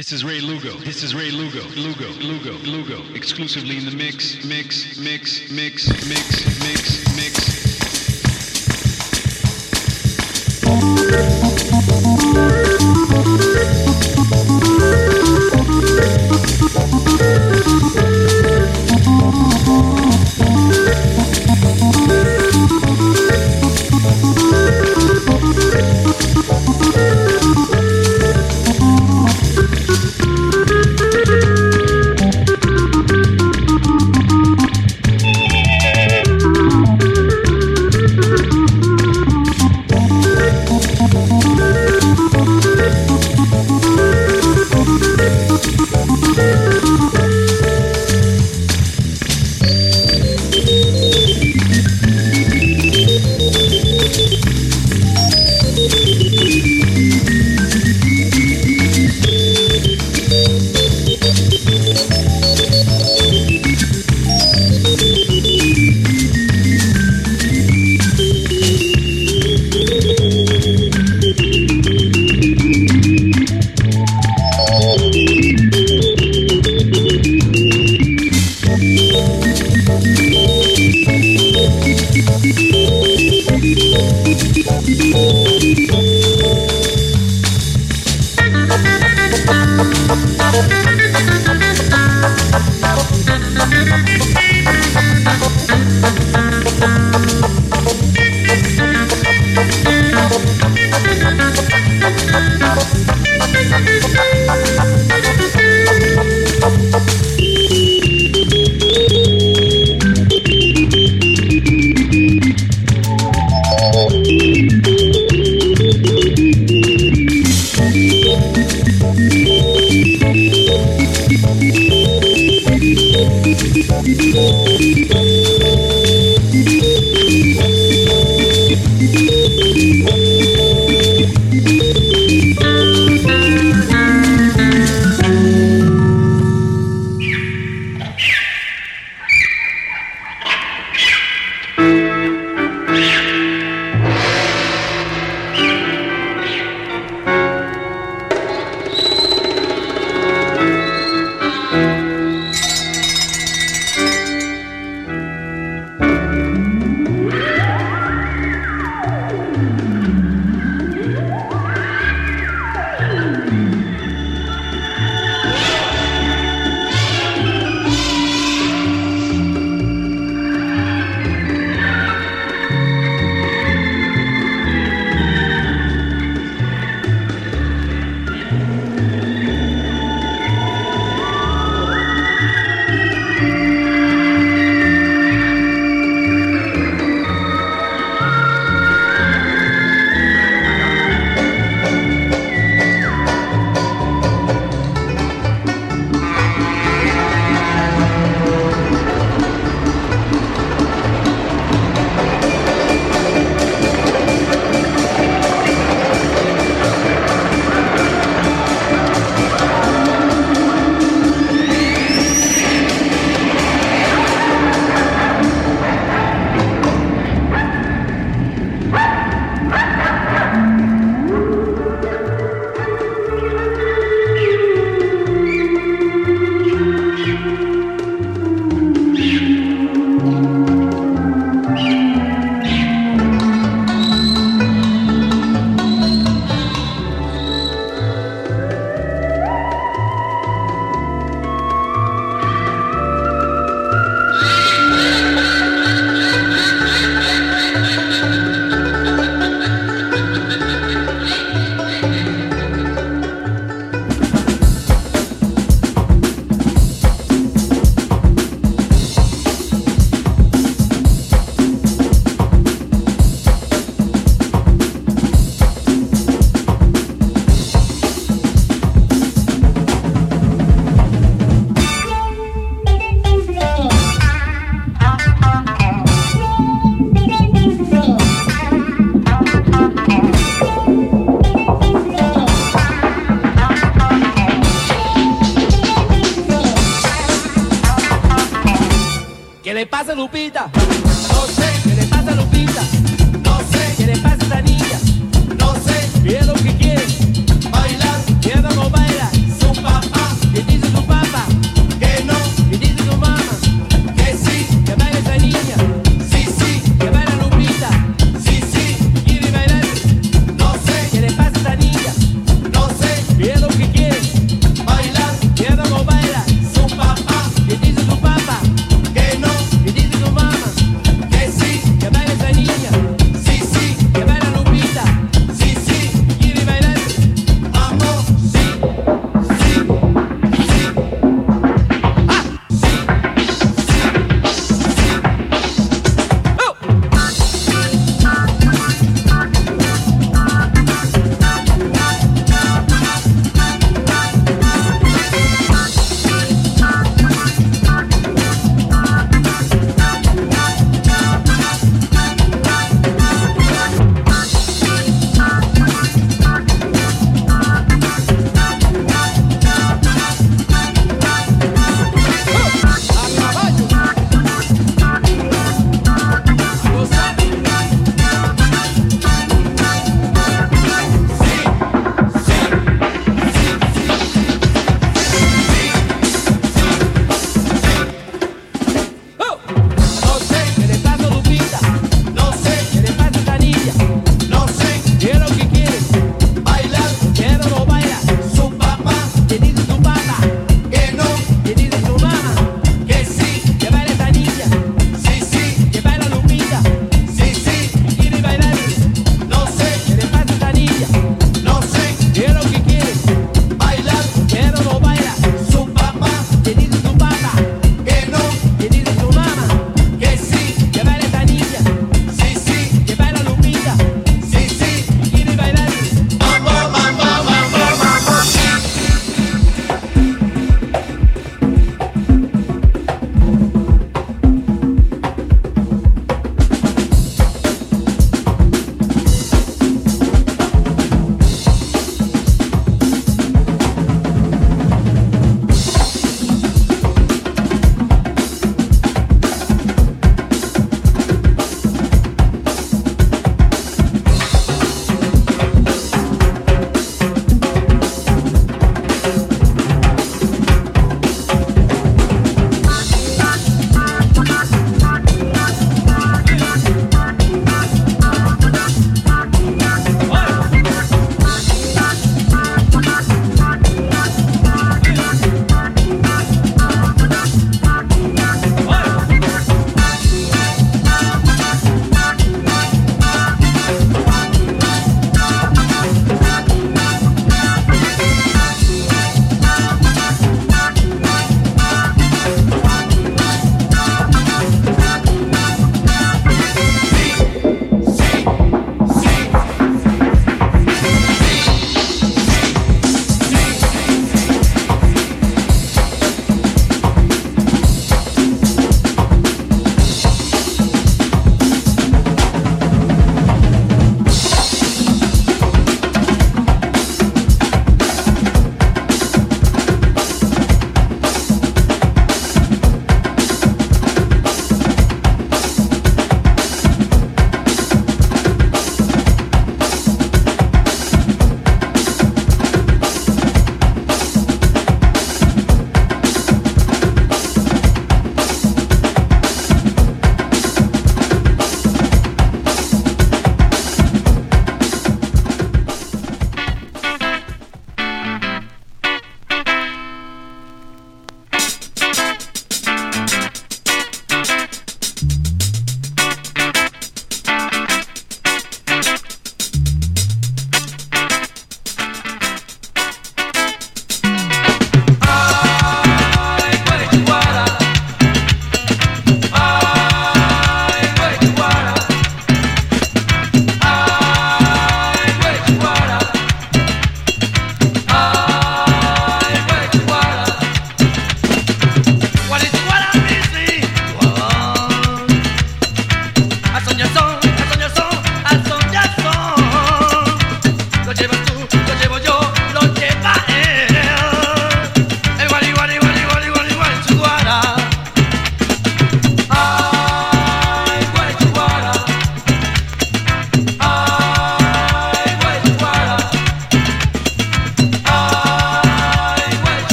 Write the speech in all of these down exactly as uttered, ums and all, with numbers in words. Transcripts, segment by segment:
This is Ray Lugo. This is Ray Lugo. Lugo. Lugo. Lugo. Exclusively in the mix. Mix. Mix. Mix. Mix. Mix. Mix. ¿Qué le pasa a Lupita? No sé. ¿Qué le pasa a Lupita? No sé. ¿Qué le pasa a esa niña? No sé. ¿Qué es lo que quiere? Bailar. ¿Qué no baila? Zumba.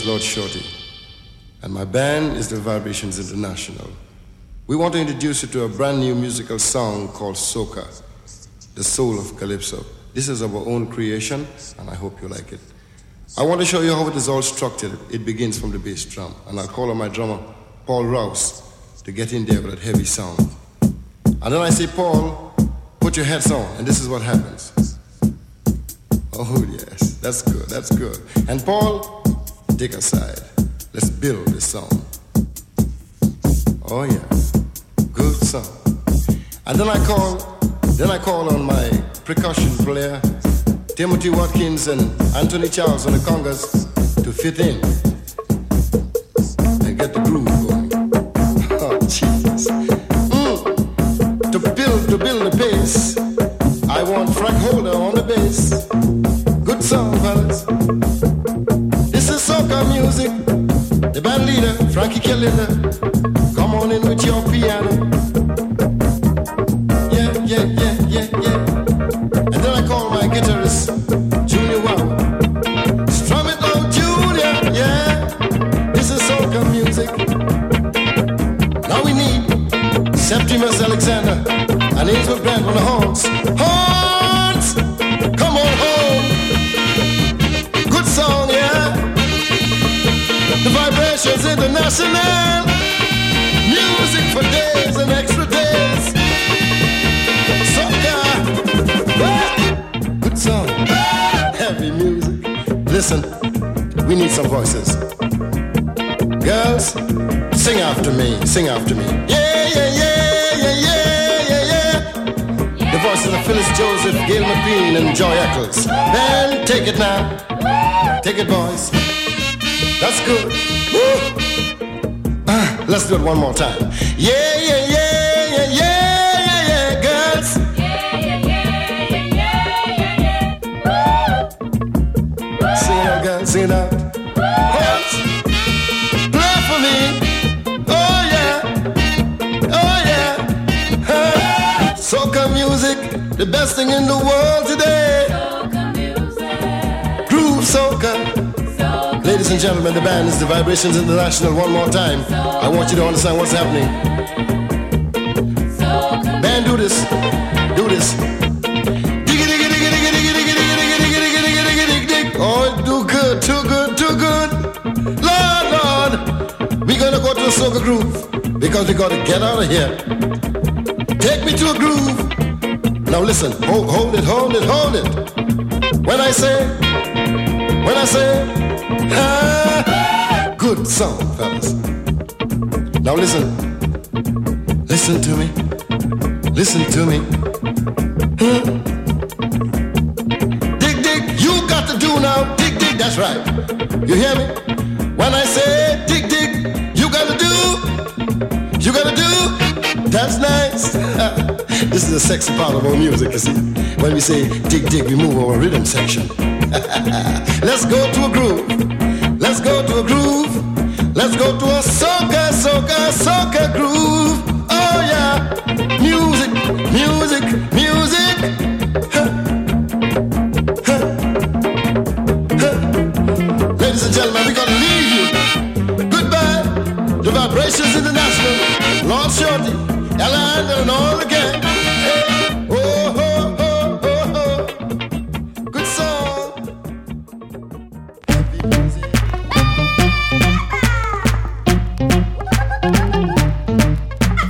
Lord Shorty, and my band is the Vibrations International. We want to introduce you to a brand new musical song called Soca, the soul of Calypso. This is our own creation, and I hope you like it. I want to show you how it is all structured. It begins from the bass drum, and I'll call on my drummer, Paul Rouse, to get in there with that heavy sound. And then I say, Paul, put your heads on, and this is what happens. Oh yes, that's good, that's good. And Paul, take a side. Let's build this song. Oh yeah, good song. And then I call, then I call on my percussion player, Timothy Watkins and Anthony Charles on the congas to fit in and get the groove going. Oh Jesus. Mm. To build, to build the bass, I want Frank Holder on the bass. Good song, fellas. This is soca music. The band leader, Frankie Kelly, come on in with your piano. Yeah, yeah, yeah, yeah, yeah. And then I call my guitarist, Junior Wow. Strum it out, Junior, yeah. This is soca music. Now we need Septimus Alexander and Ainsworth Grant on the horns. Horns! Come on home. Good song, yeah. The Vibrations International. Music for days and extra days. Soca. Good song. Heavy music. Listen, we need some voices. Girls, sing after me, sing after me. Yeah, yeah, yeah, yeah, yeah, yeah, yeah. The voices of Phyllis Joseph, Gail McLean, and Joy Eccles. Then take it now. Take it, boys. That's good. Woo. Ah, let's do it one more time. Yeah, yeah, yeah, yeah, yeah, yeah, yeah, girls. Yeah, yeah, yeah, yeah, yeah, yeah, yeah. Sing it out, girls, sing it out. Horns, play for me. Oh yeah, oh yeah. Huh. Soca music, the best thing in the world today. Soca music. Groove soca. Ladies and gentlemen, the band is the Vibrations International. One more time. I want you to understand what's happening. Band, do this. Do this. Oh, do good, too good, too good. Lord, Lord, we're gonna go to a soca groove because we gotta get out of here. Take me to a groove. Now listen, hold, hold it, hold it, hold it. When I say, when I say, ah, good song, fellas. Now listen, listen to me, listen to me. Hmm. Dig, dig, you got to do now. Dig, dig, that's right. You hear me? When I say dig, dig, you gotta do, you gotta do. That's nice. This is the sexy part of our music, you see. When we say dig, dig, we move our rhythm section. Let's go to a groove. Let's go to a groove. Let's go to a soca, soca, soca groove. Oh yeah. Music, music, music. Huh. Huh. Huh. Ladies and gentlemen, we're gonna leave you. Goodbye. The Vibrations International. Lord Shorty, Ella and all the gang. Hey. Oh, oh, oh, oh, oh. Good song. Happy music.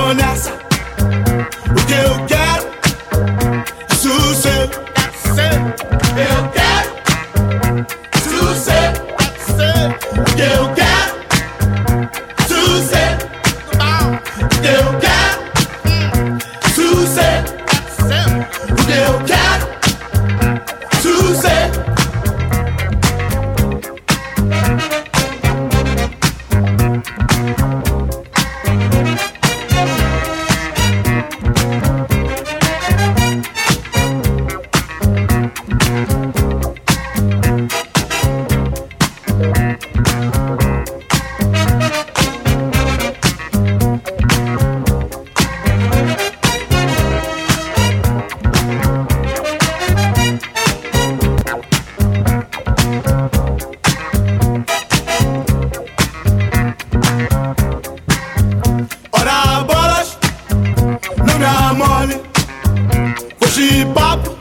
vamos nessa. O que eu quero é sucesso. Eu quero sucesso. O que eu quero é sucesso. O que eu quero é sucesso. O que eu quero é sucesso. Ora bolas, não me amole. Hoje papo